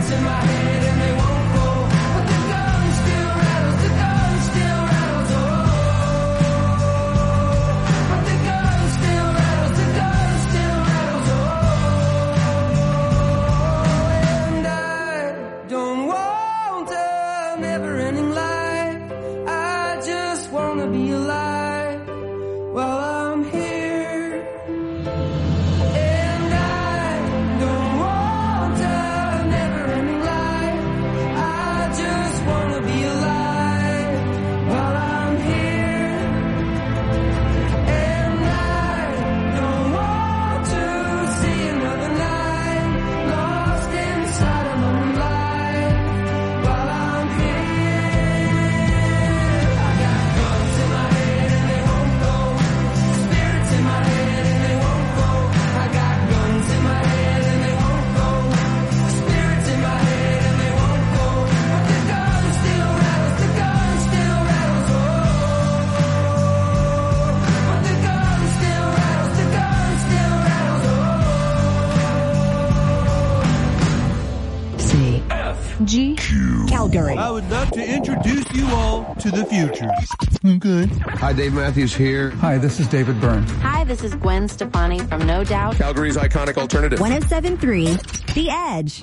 G. Calgary. I would love to introduce you all to the future. Okay. Hi, Dave Matthews here. Hi, this is David Byrne. Hi, this is Gwen Stefani from No Doubt. Calgary's iconic alternative. 107.3 The Edge.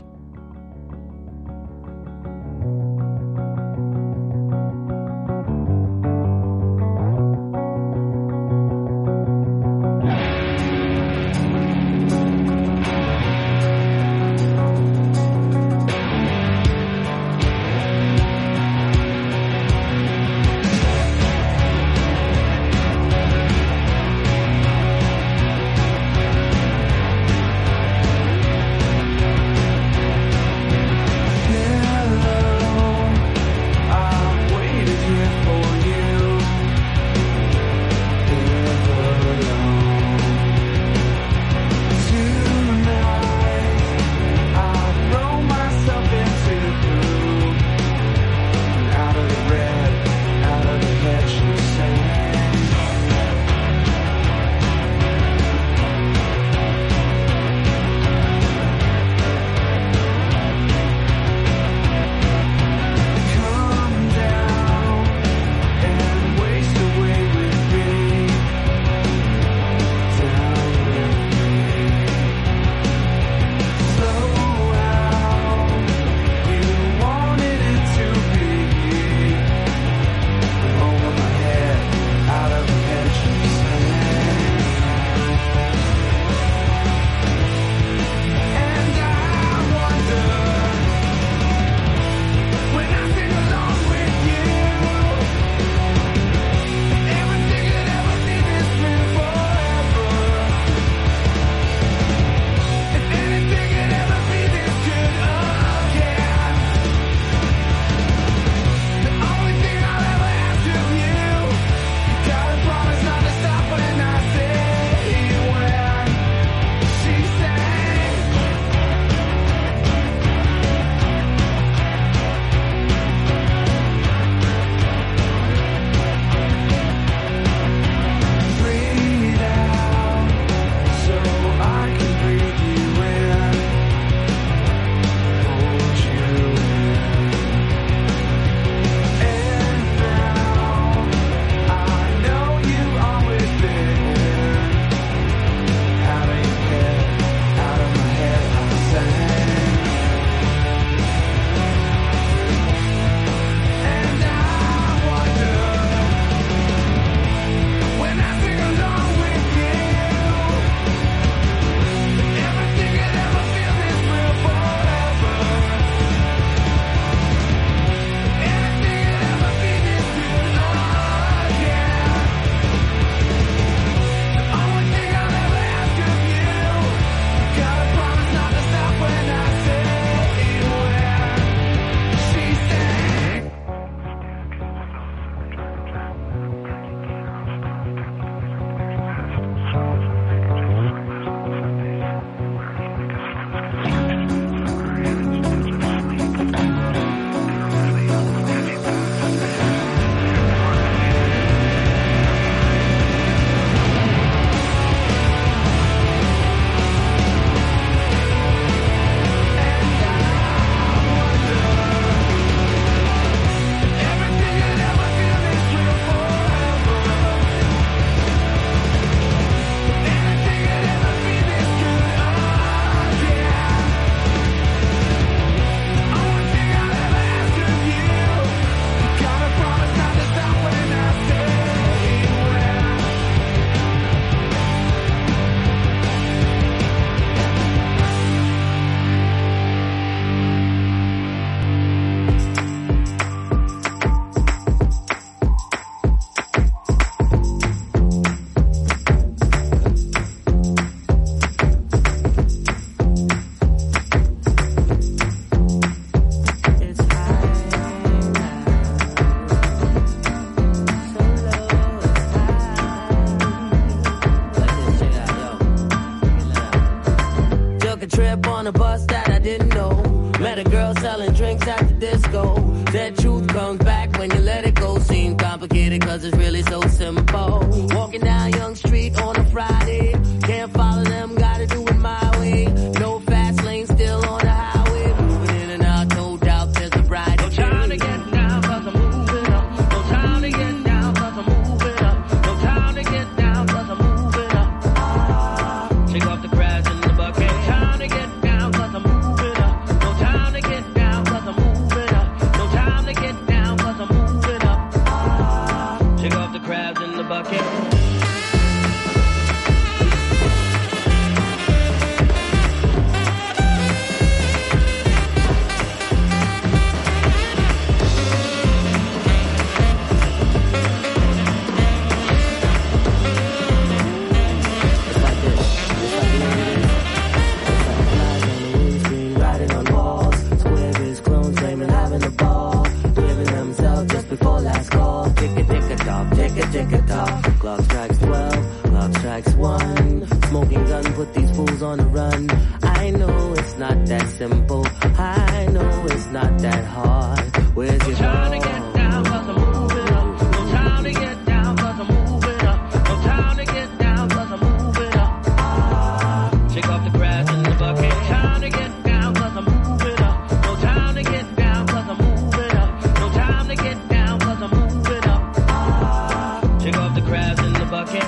Met a girl selling drinks at the disco. That truth comes back when you let it go. Seems complicated cause it's really so simple. Walking down Young Street on a Friday. Can't follow them, gotta do it my way. No fast lane, still on the highway. Moving in and out, no doubt there's a bride. No time to get down cause I'm moving up. No time to get down cause I'm moving up. No time to get down cause I'm moving up. Shake off the crabs in the bucket. No time to get down cause I'm moving up. No time to get down cause I'm moving up. No time to get down cause I'm moving up. Shake off the crabs in the bucket. Clock strikes 12, clock strikes 1. Smoking gun, put these fools on the run. I know it's not that simple. I know it's not that hard. Where's your time to get down cause I'm moving up. No time to get down cause I'm moving up. No time to get down cause I'm moving up. Shake off the grass in the bucket. No time to get down cause I'm moving up. No time to get down cause I'm moving up. No time to get down cause I'm moving up. Shake off the crabs in the bucket.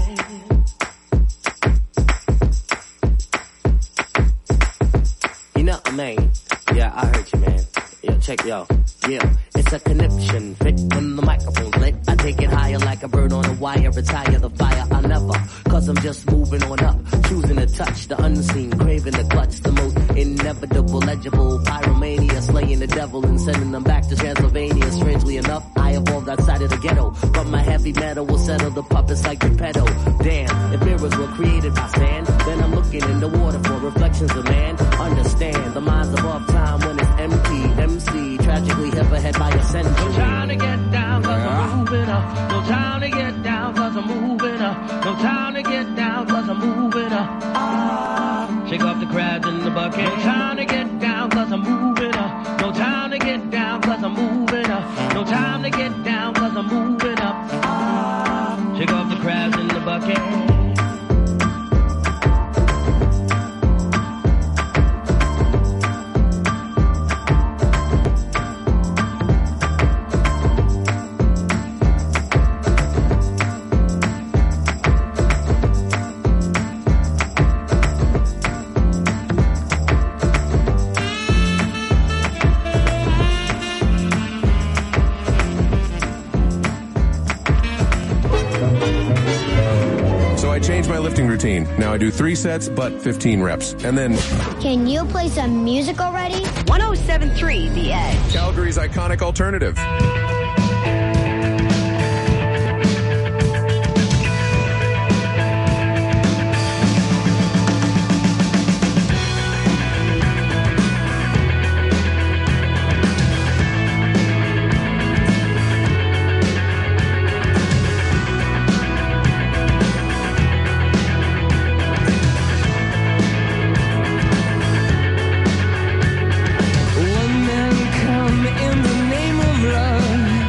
You know what I mean? Yeah, I heard you, man. Yo, check yo. Yeah, it's a conniption. Fit when the microphone's lit. I take it higher like a bird on a wire. Retire the fire, I never. Cause I'm just moving on up. Choosing to touch the unseen. Craving the clutch. The most inevitable, legible. Pyromania. Slaying the devil and sending them back to Transylvania. Strangely enough, I evolved outside of the ghetto. But my heavy metal will settle the puppets like Geppetto. Damn, if mirrors were created by sand, then I'm looking in the water for reflections of man. Understand, the mind's above time when it's empty. MC, tragically hit ahead by a century. No time to get down cause I'm moving up. No time to get down cause I'm moving up. No time to get down cause I'm moving up. Shake off the crabs in the bucket. No time to get down cause I'm moving up. No time to get down cause I'm moving up. No time to get down cause I'm moving up. Shake off the crabs in the bucket. My lifting routine. Now I do 3 sets, but 15 reps. And then... Can you play some music already? 107.3 The Edge. Calgary's iconic alternative. One man come in the name of love.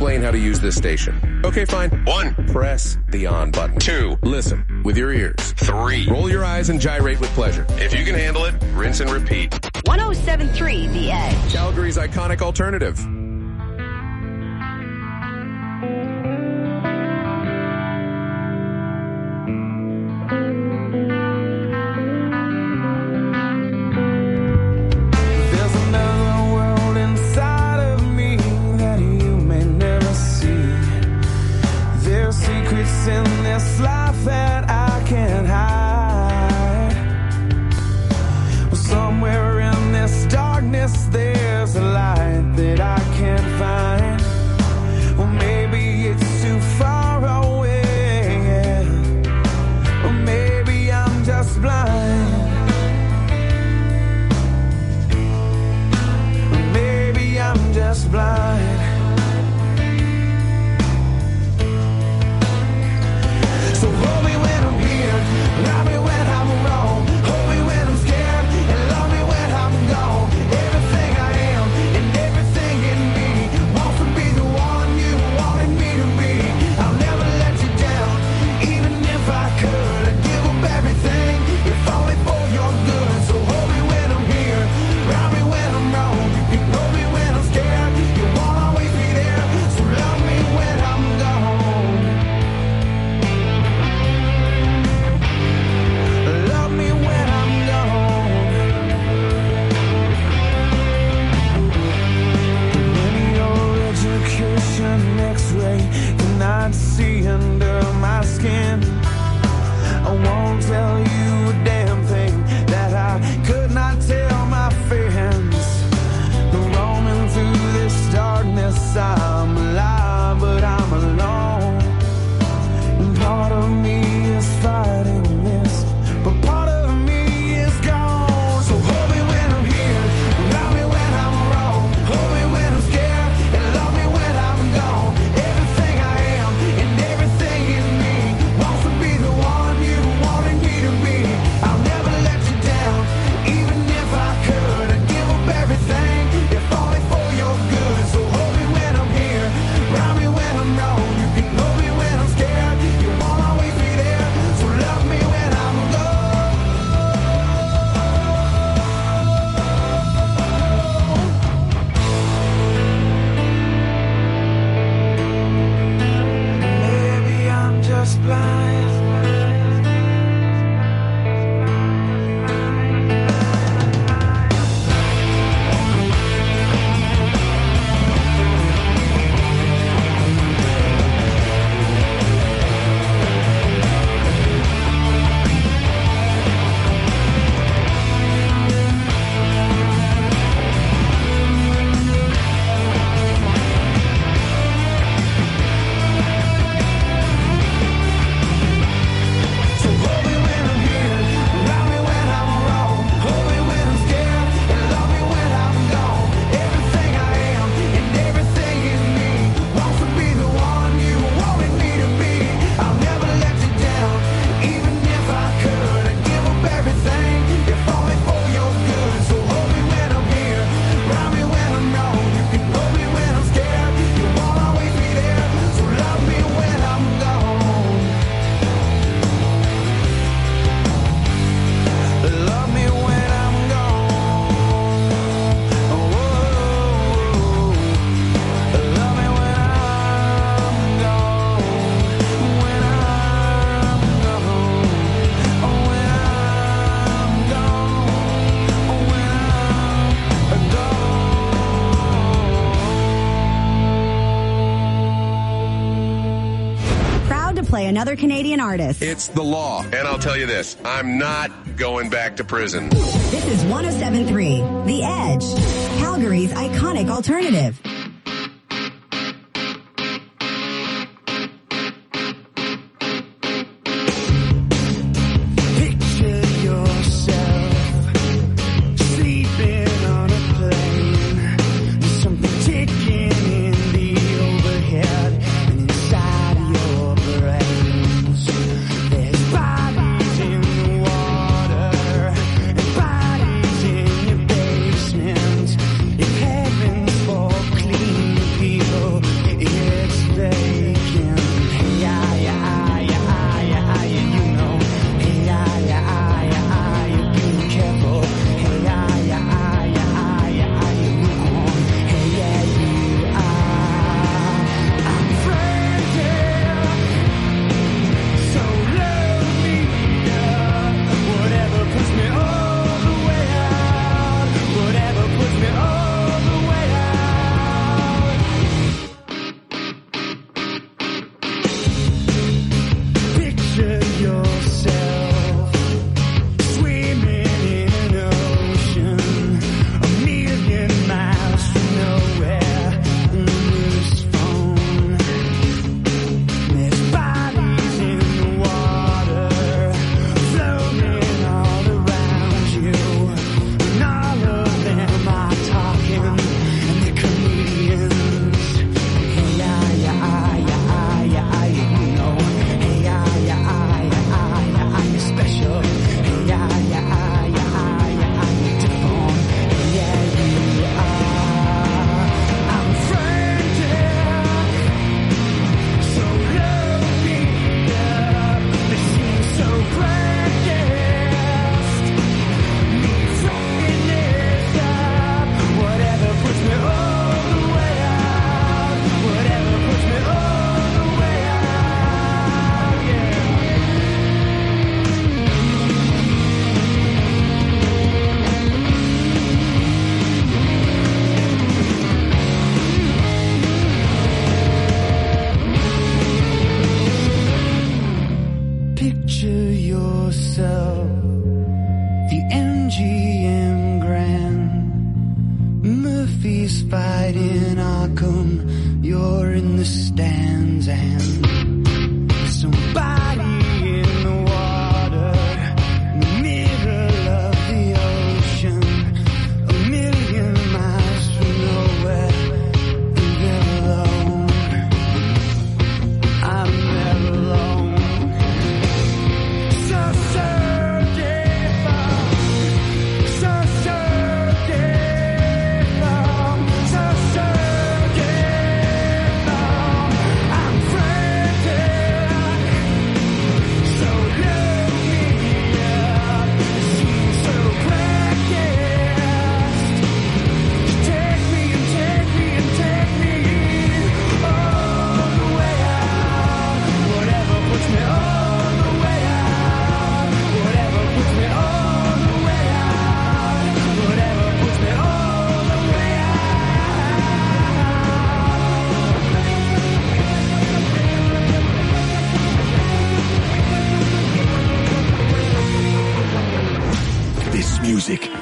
explain how to use this station. Okay, fine. 1. Press the on button. 2. Listen with your ears. 3. Roll your eyes and gyrate with pleasure. If you can handle it, rinse and repeat. 107.3 The Edge. Calgary's iconic alternative. Another Canadian artist. It's the law. And I'll tell you this, I'm not going back to prison. This is 107.3 The Edge, Calgary's iconic alternative. If heaven's for clear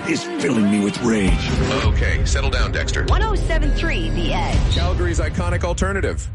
is filling me with rage. Okay, settle down, Dexter. 107.3 The Edge. Calgary's iconic alternative.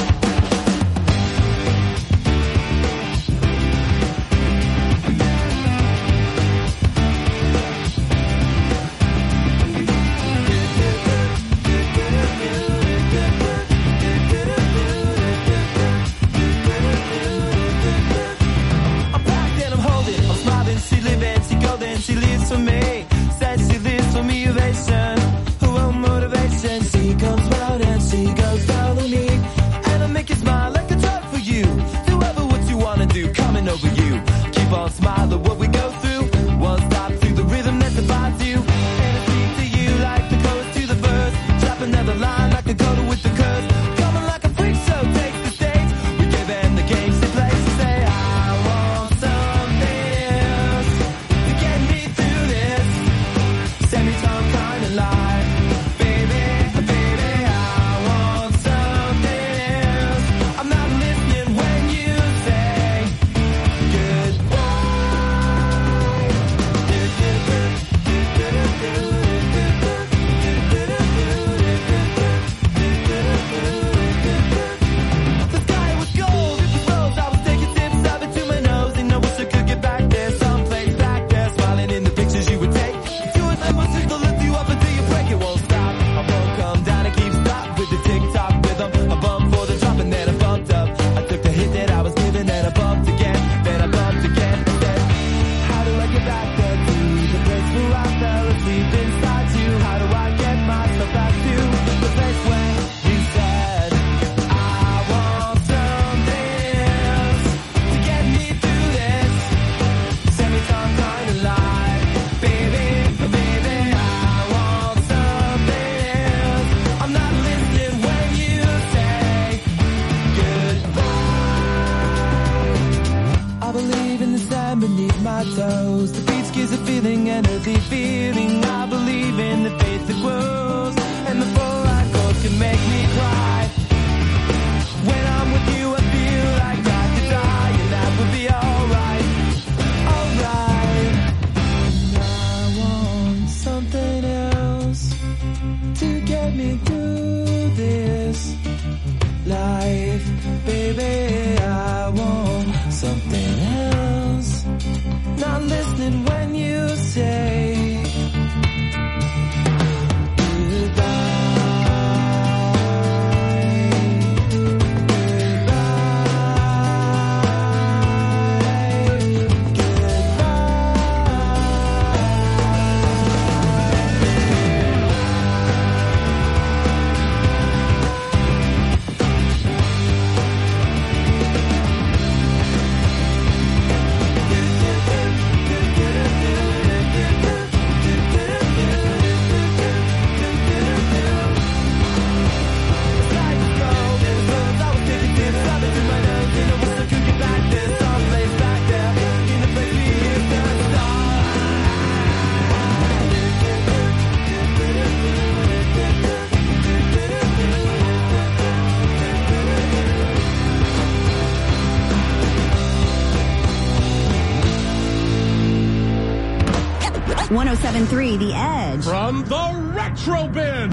The Edge. From the Retro Bin.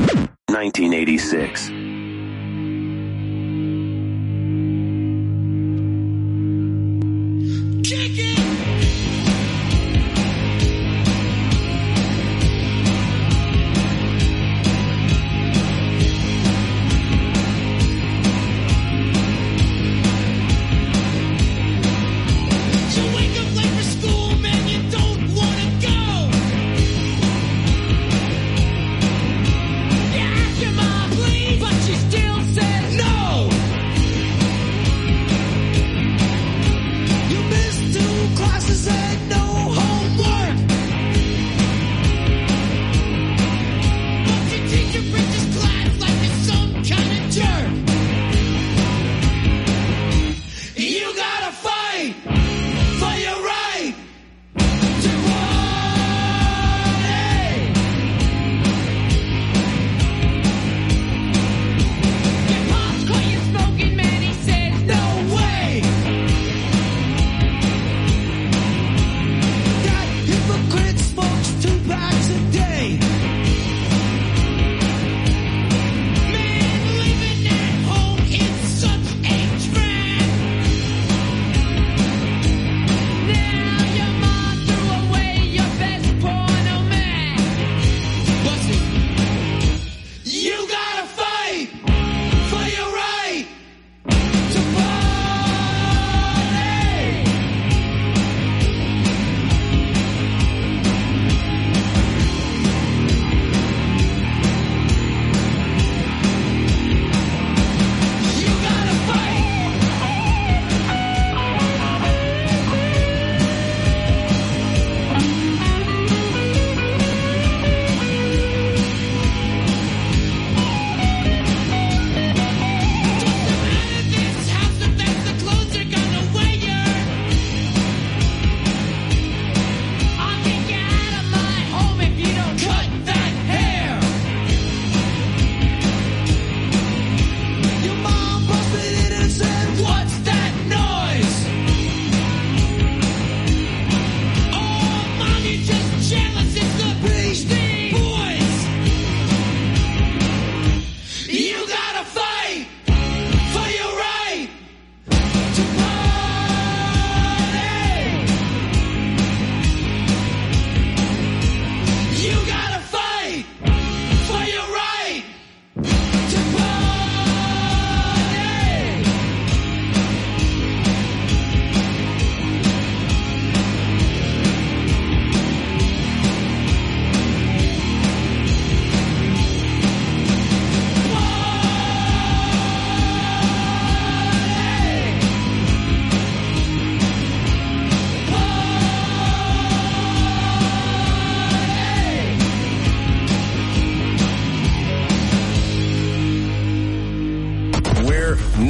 1986. But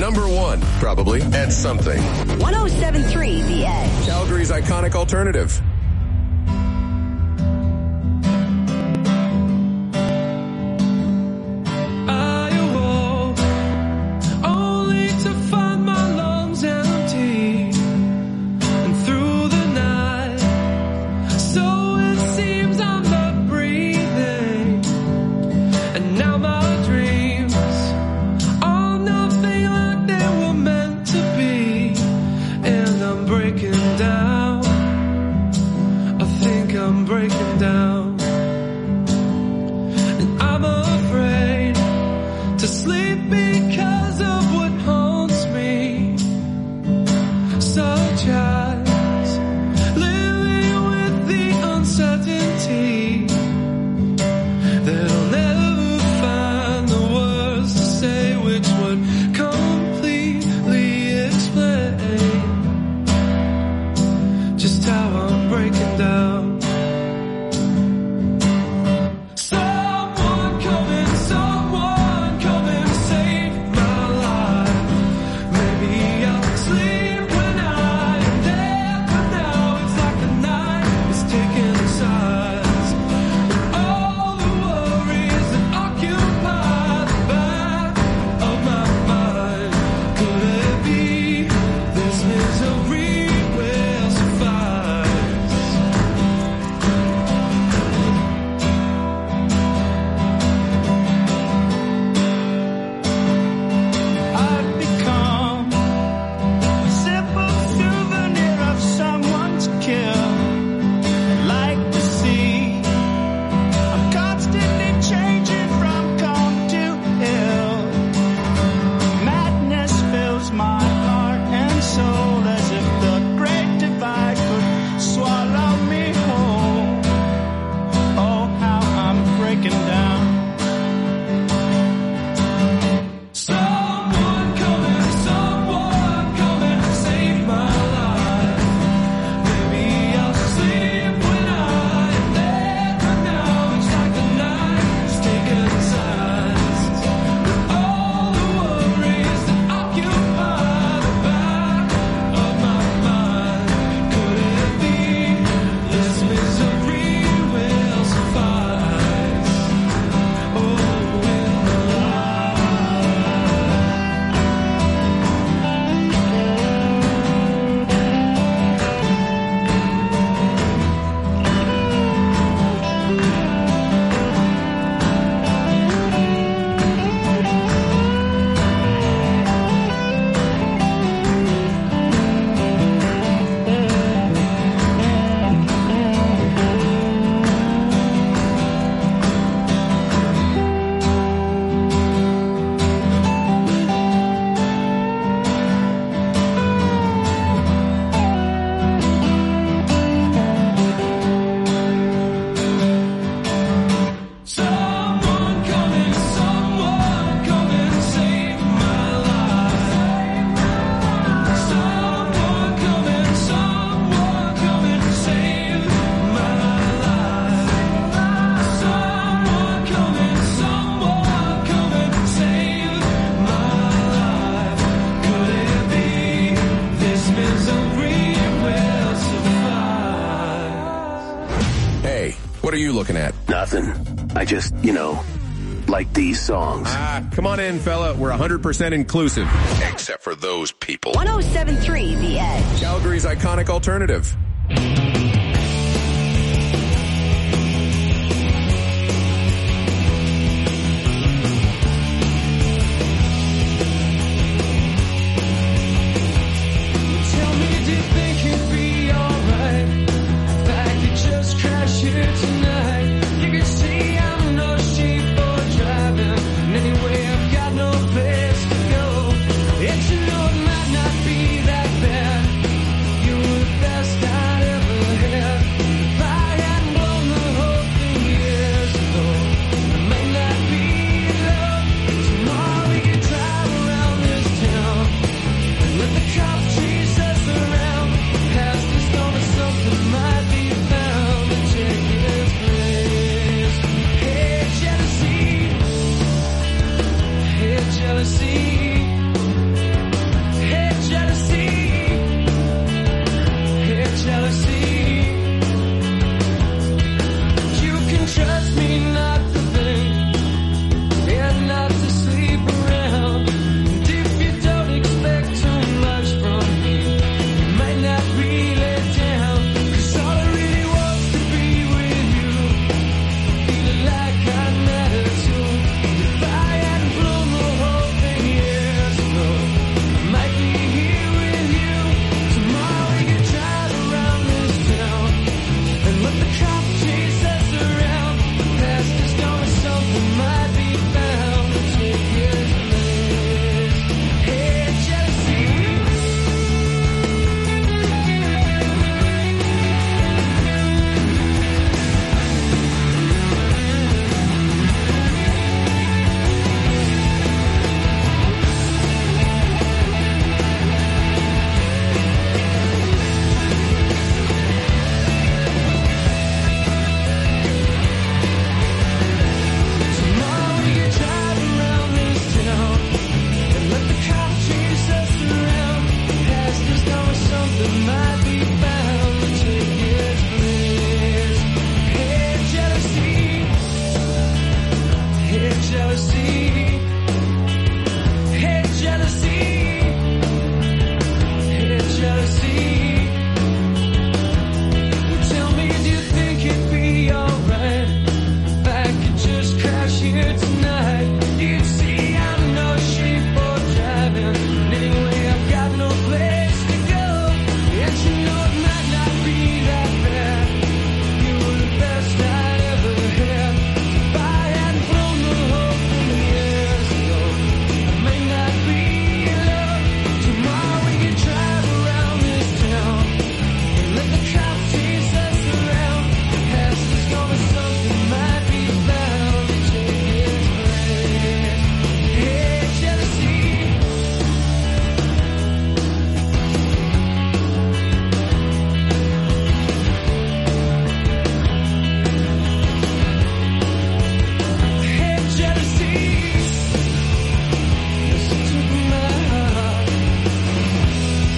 Number one, probably, at something. 107.3 The Edge. Calgary's iconic alternative. What are you looking at? Nothing. I just, like these songs. Come on in, fella. We're 100% inclusive. Except for those people. 107.3 The Edge. Calgary's iconic alternative. It might not be that bad. You were the best I'd ever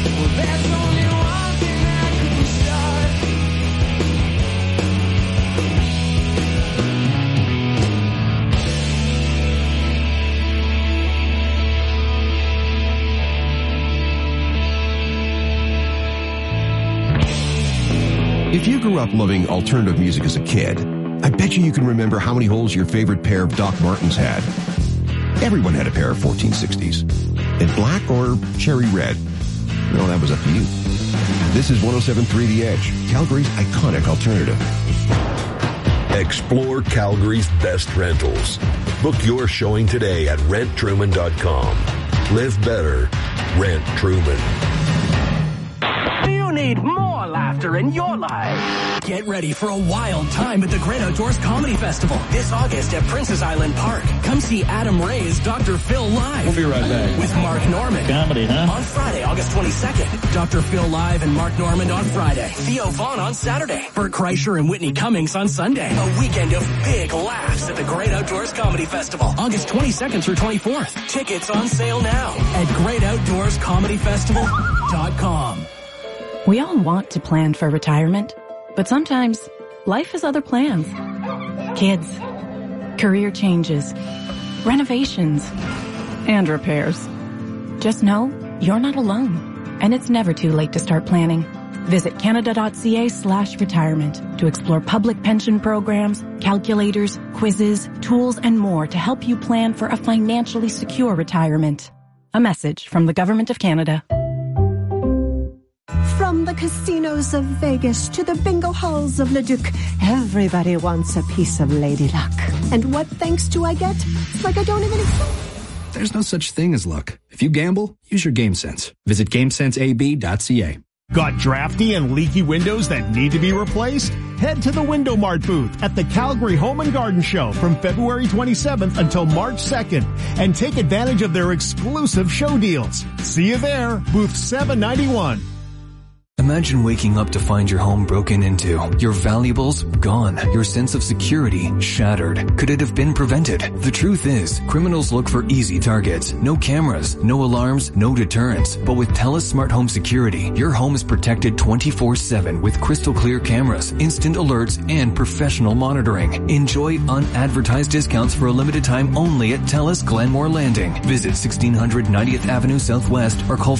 If you grew up loving alternative music as a kid, I bet you can remember how many holes your favorite pair of Doc Martens had. Everyone had a pair of 1460s. In black or cherry red. Well, that was up to you. This is 107.3 The Edge, Calgary's iconic alternative. Explore Calgary's best rentals. Book your showing today at renttruman.com. Live better. Rent Truman. Do you need more laughter in your life? Get ready for a wild time at the Great Outdoors Comedy Festival this August at Princess Island Park. Come see Adam Ray's Dr. Phil live. We'll be right back. With Mark Norman. Comedy, huh? On Friday, August 22nd. Dr. Phil live and Mark Norman on Friday. Theo Vaughn on Saturday. Bert Kreischer and Whitney Cummings on Sunday. A weekend of big laughs at the Great Outdoors Comedy Festival. August 22nd through 24th. Tickets on sale now at greatoutdoorscomedyfestival.com. We all want to plan for retirement, but sometimes life has other plans. Kids, career changes, renovations, and repairs. Just know you're not alone, and it's never too late to start planning. Visit canada.ca/retirement to explore public pension programs, calculators, quizzes, tools, and more to help you plan for a financially secure retirement. A message from the Government of Canada. From the casinos of Vegas to the bingo halls of Leduc, everybody wants a piece of Lady Luck. And what thanks do I get? It's like I don't even exist. There's no such thing as luck. If you gamble, use your game sense. Visit GameSenseAB.ca. Got drafty and leaky windows that need to be replaced? Head to the Window Mart booth at the Calgary Home and Garden Show from February 27th until March 2nd and take advantage of their exclusive show deals. See you there, booth 791. Imagine waking up to find your home broken into, your valuables gone, your sense of security shattered. Could it have been prevented? The truth is, criminals look for easy targets. No cameras, no alarms, no deterrents. But with TELUS Smart Home Security, your home is protected 24/7 with crystal clear cameras, instant alerts, and professional monitoring. Enjoy unadvertised discounts for a limited time only at TELUS Glenmore Landing. Visit 1600 90th Avenue Southwest or call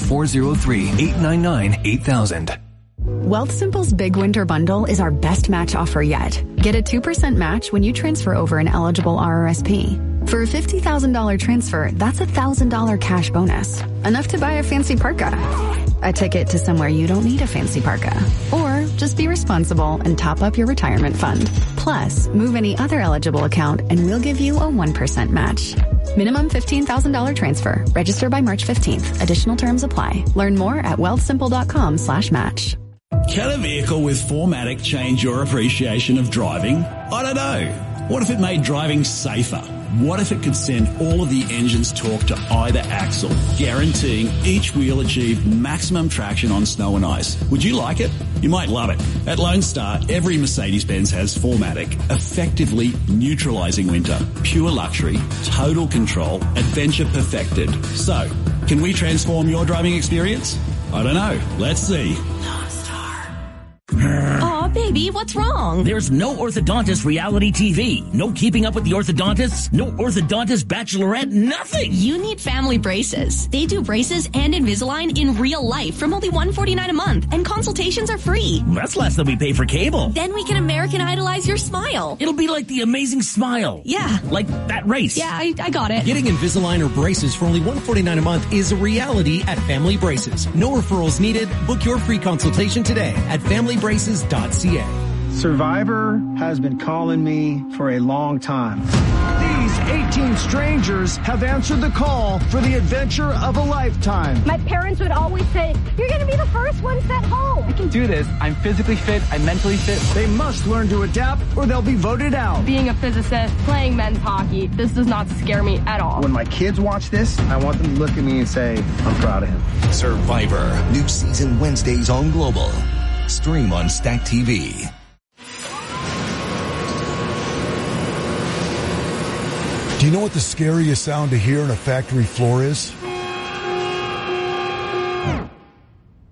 403-899-8000. Wealthsimple's Big Winter Bundle is our best match offer yet. Get a 2% match when you transfer over an eligible RRSP. For a $50,000 transfer, that's $1,000 cash bonus. Enough to buy a fancy parka. A ticket to somewhere you don't need a fancy parka. Or just be responsible and top up your retirement fund. Plus, move any other eligible account and we'll give you a 1% match. Minimum $15,000 transfer. Register by March 15th. Additional terms apply. Learn more at wealthsimple.com/match. Can a vehicle with 4MATIC change your appreciation of driving? I don't know. What if it made driving safer? What if it could send all of the engine's torque to either axle, guaranteeing each wheel achieved maximum traction on snow and ice? Would you like it? You might love it. At Lone Star, every Mercedes-Benz has 4MATIC, effectively neutralizing winter. Pure luxury, total control, adventure perfected. So, can we transform your driving experience? I don't know. Let's see. Aw, baby, what's wrong? There's no orthodontist reality TV. No keeping up with the orthodontists. No orthodontist bachelorette. Nothing. You need Family Braces. They do braces and Invisalign in real life from only $149 a month. And consultations are free. That's less than we pay for cable. Then we can American Idolize your smile. It'll be like The Amazing Smile. Yeah. Like that race. Yeah, I got it. Getting Invisalign or braces for only $149 a month is a reality at Family Braces. No referrals needed. Book your free consultation today at familybraces.ca. Survivor has been calling me for a long time. These 18 strangers have answered the call for the adventure of a lifetime. My parents would always say, you're going to be the first one sent home. I can do this. I'm physically fit. I'm mentally fit. They must learn to adapt or they'll be voted out. Being a physicist, playing men's hockey, this does not scare me at all. When my kids watch this, I want them to look at me and say, I'm proud of him. Survivor. New season Wednesdays on Global. Stream on Stack TV. Do you know what the scariest sound to hear on a factory floor is?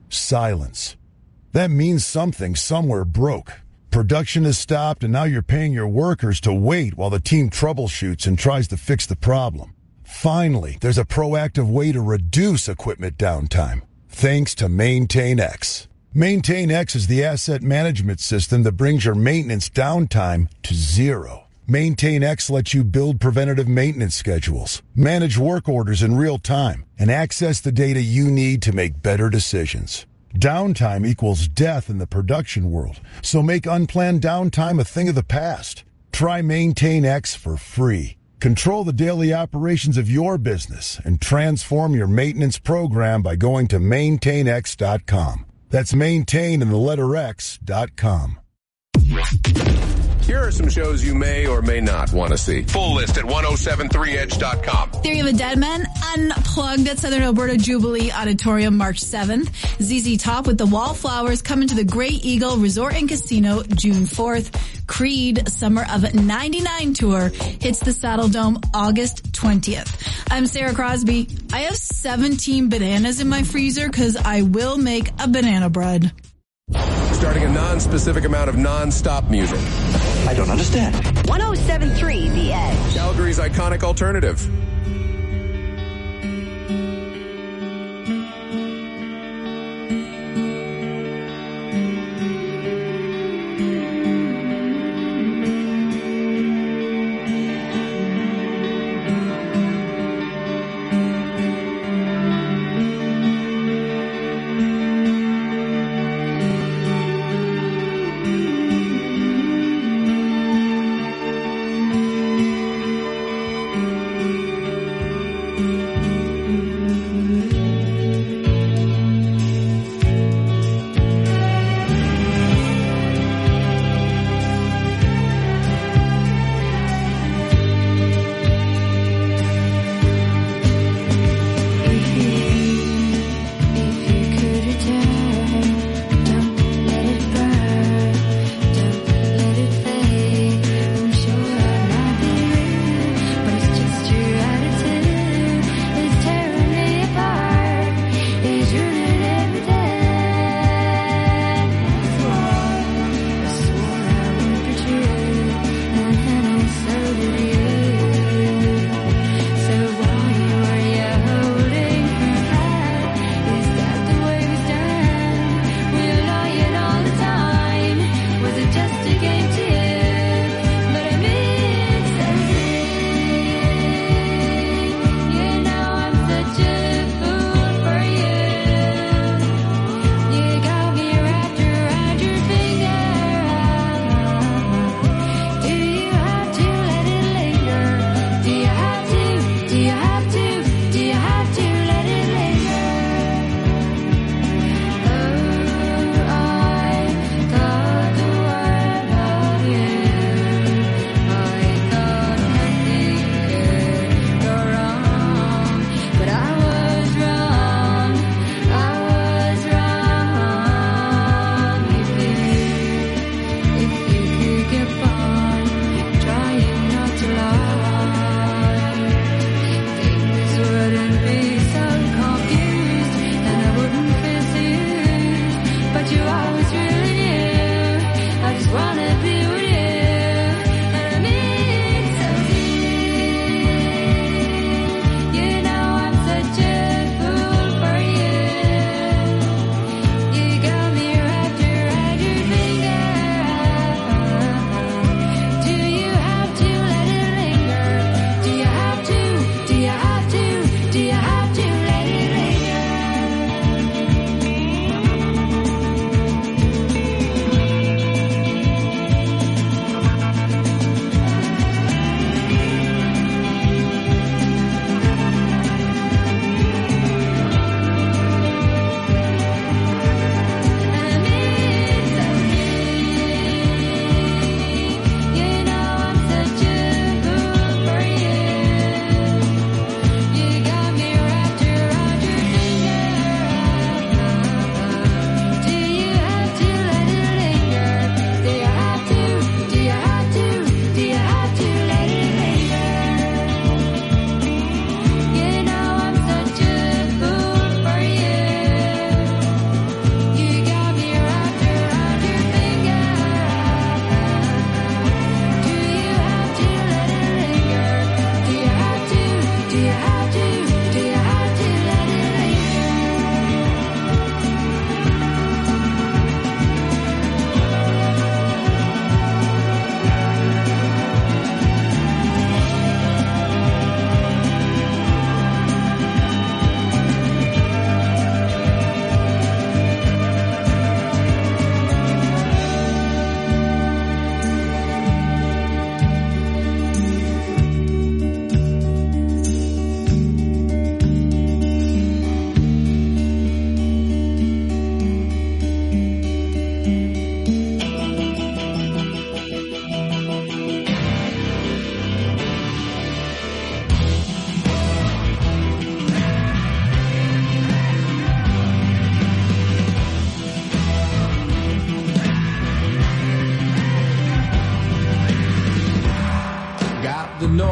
Silence. That means something somewhere broke. Production has stopped, and now you're paying your workers to wait while the team troubleshoots and tries to fix the problem. Finally, there's a proactive way to reduce equipment downtime, thanks to MaintainX. MaintainX is the asset management system that brings your maintenance downtime to zero. MaintainX lets you build preventative maintenance schedules, manage work orders in real time, and access the data you need to make better decisions. Downtime equals death in the production world, so make unplanned downtime a thing of the past. Try MaintainX for free. Control the daily operations of your business and transform your maintenance program by going to maintainx.com. That's maintain and the letter X.com. Here are some shows you may or may not want to see. Full list at 1073edge.com. Theory of a Dead Man Unplugged at Southern Alberta Jubilee Auditorium March 7th. ZZ Top with the Wallflowers coming to the Grey Eagle Resort and Casino June 4th. Creed Summer of '99 tour hits the Saddle Dome August 20th. I'm Sarah Crosby. I have 17 bananas in my freezer because I will make a banana bread. Starting a non-specific amount of non-stop music. I don't understand. 1073 The Edge. Calgary's iconic alternative.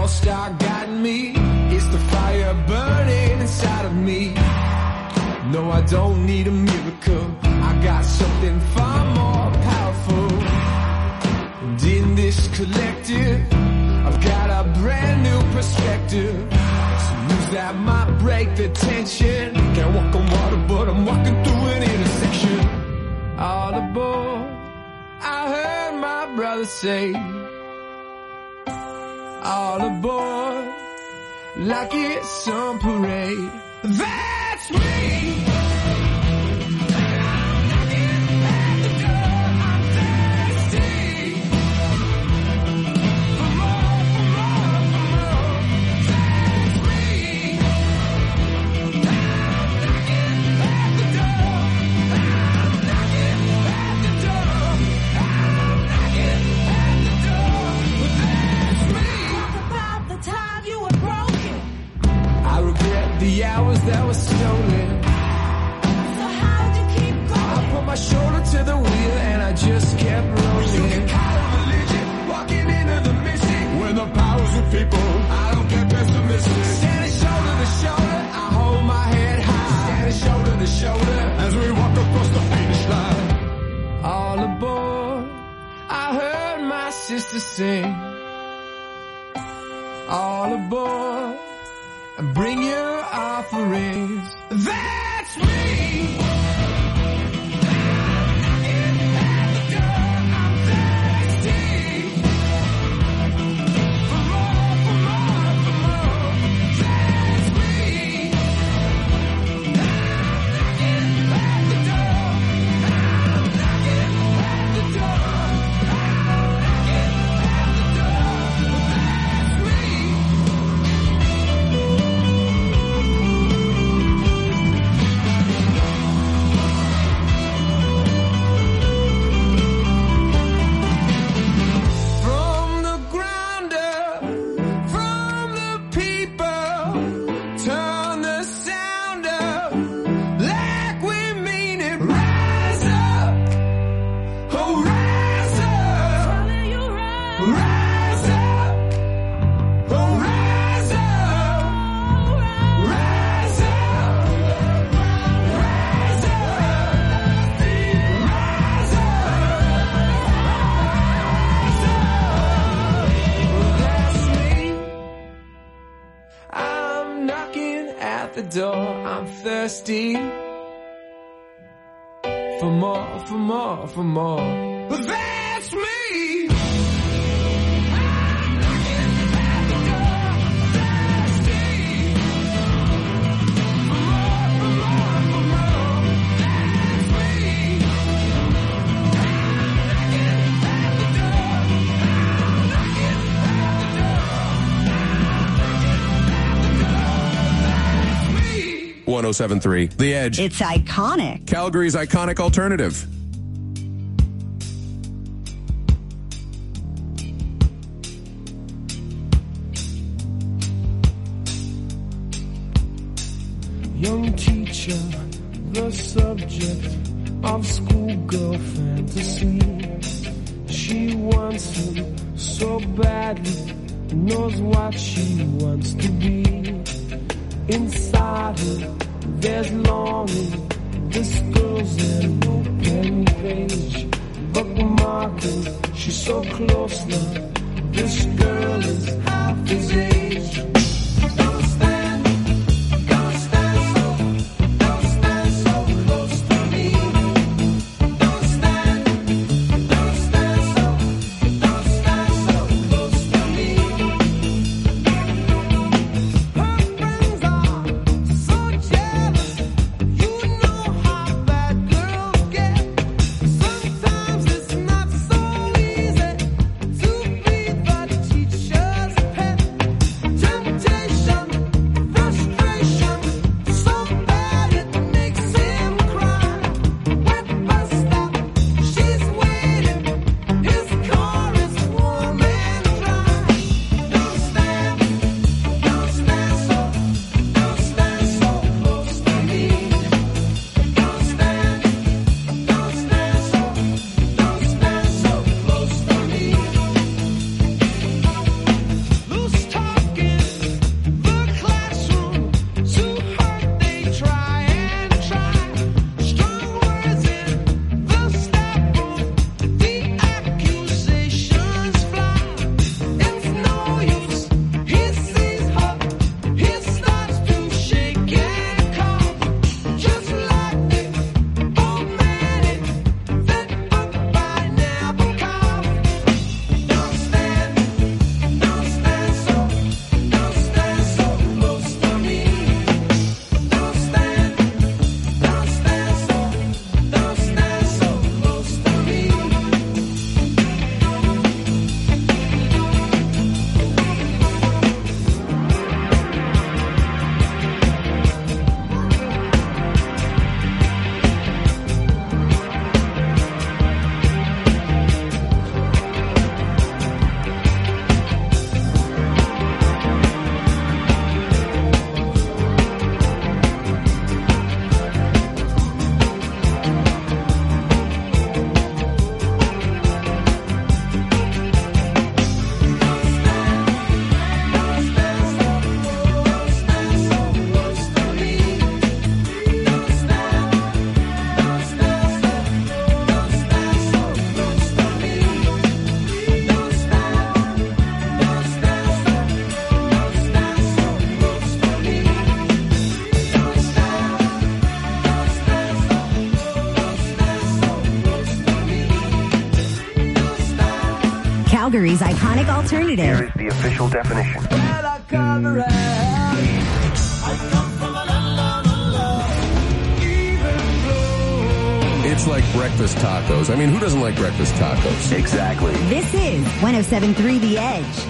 North Star guiding me. It's the fire burning inside of me. No, I don't need a miracle. I got something far more powerful. And in this collective, I've got a brand new perspective. Some news that might break the tension. Can't walk on water, but I'm walking through an intersection. All aboard, I heard my brother say. All aboard, like it's some parade. That's me. The hours that were stolen. So how'd you keep going? I put my shoulder to the wheel and I just kept rolling. You get caught in religion, walking into the mission. When the power's with people, I don't get pessimistic. Standing shoulder to shoulder, I hold my head high. Standing shoulder to shoulder, as we walk across the finish line. All aboard, I heard my sister sing. All aboard, and bring your offerings. That's me. I'm thirsty for more, for more, for more. That's me. I'm knocking at the door. Thirsty for more, for more, for more. That's me. I'm knocking at the door. I'm knocking at the door. 107.3 The Edge. It's iconic. Calgary's iconic alternative. Young teacher, the subject of schoolgirl fantasy. She wants him so badly, knows what she wants to be. Inside her, there's longing. This girl's an open page, bookmarking. She's so close now. This girl is half his age. Don't stand so close to me. Don't stand so close to me. Her friends are so jealous. You know how bad girls get. Sometimes it's not so easy to be the teacher's pet. Calgary's iconic alternative. Here is the official definition. It's like breakfast tacos. I mean, who doesn't like breakfast tacos? Exactly. This is 107.3 The Edge.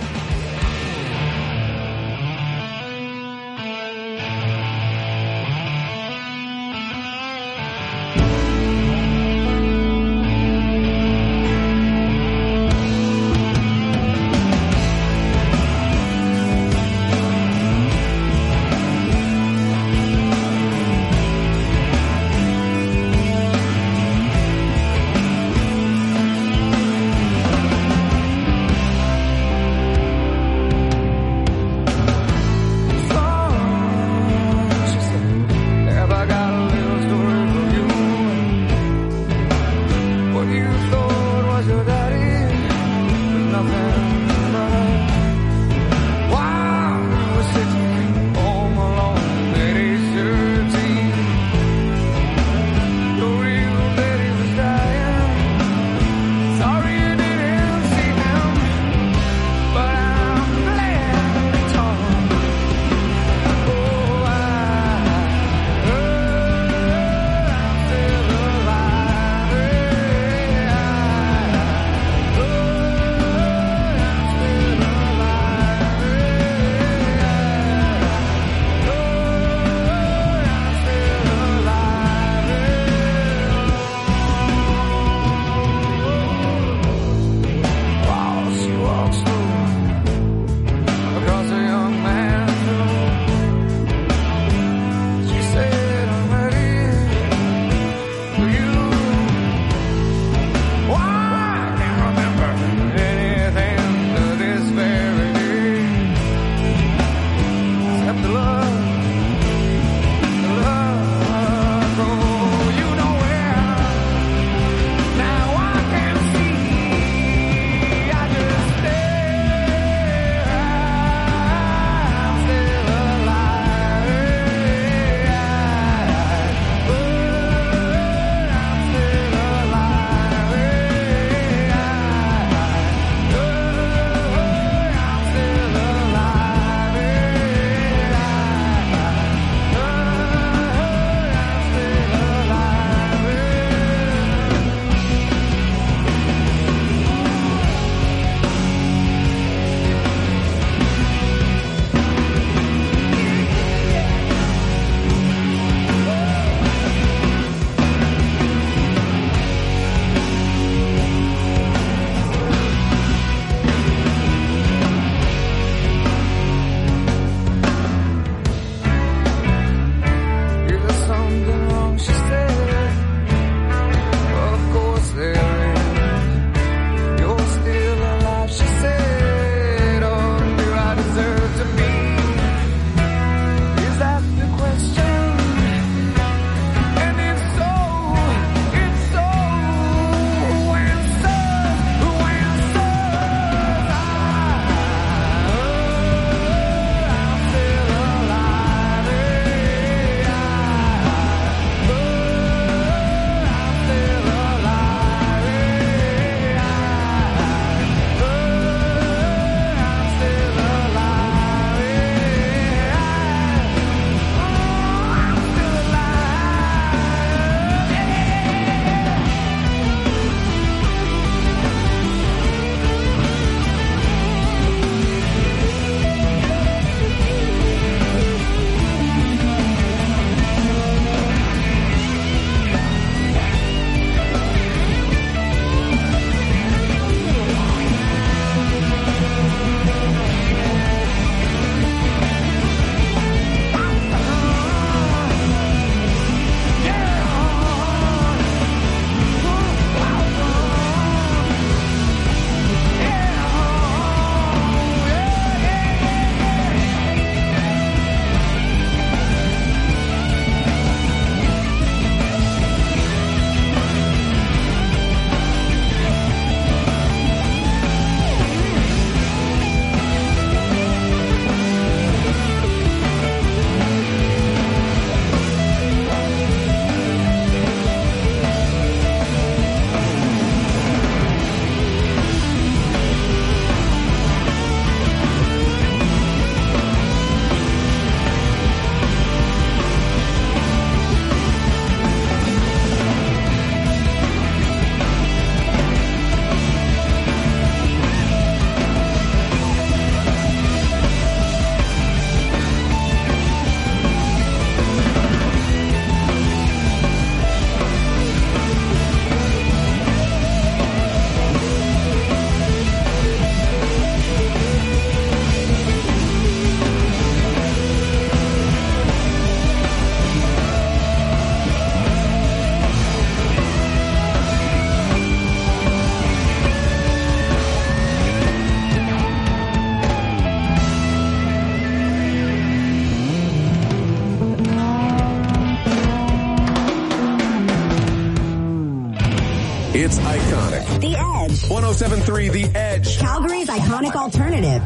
It's iconic. The Edge. 107.3 The Edge. Calgary's iconic alternative.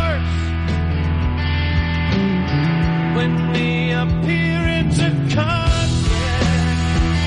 When we appear into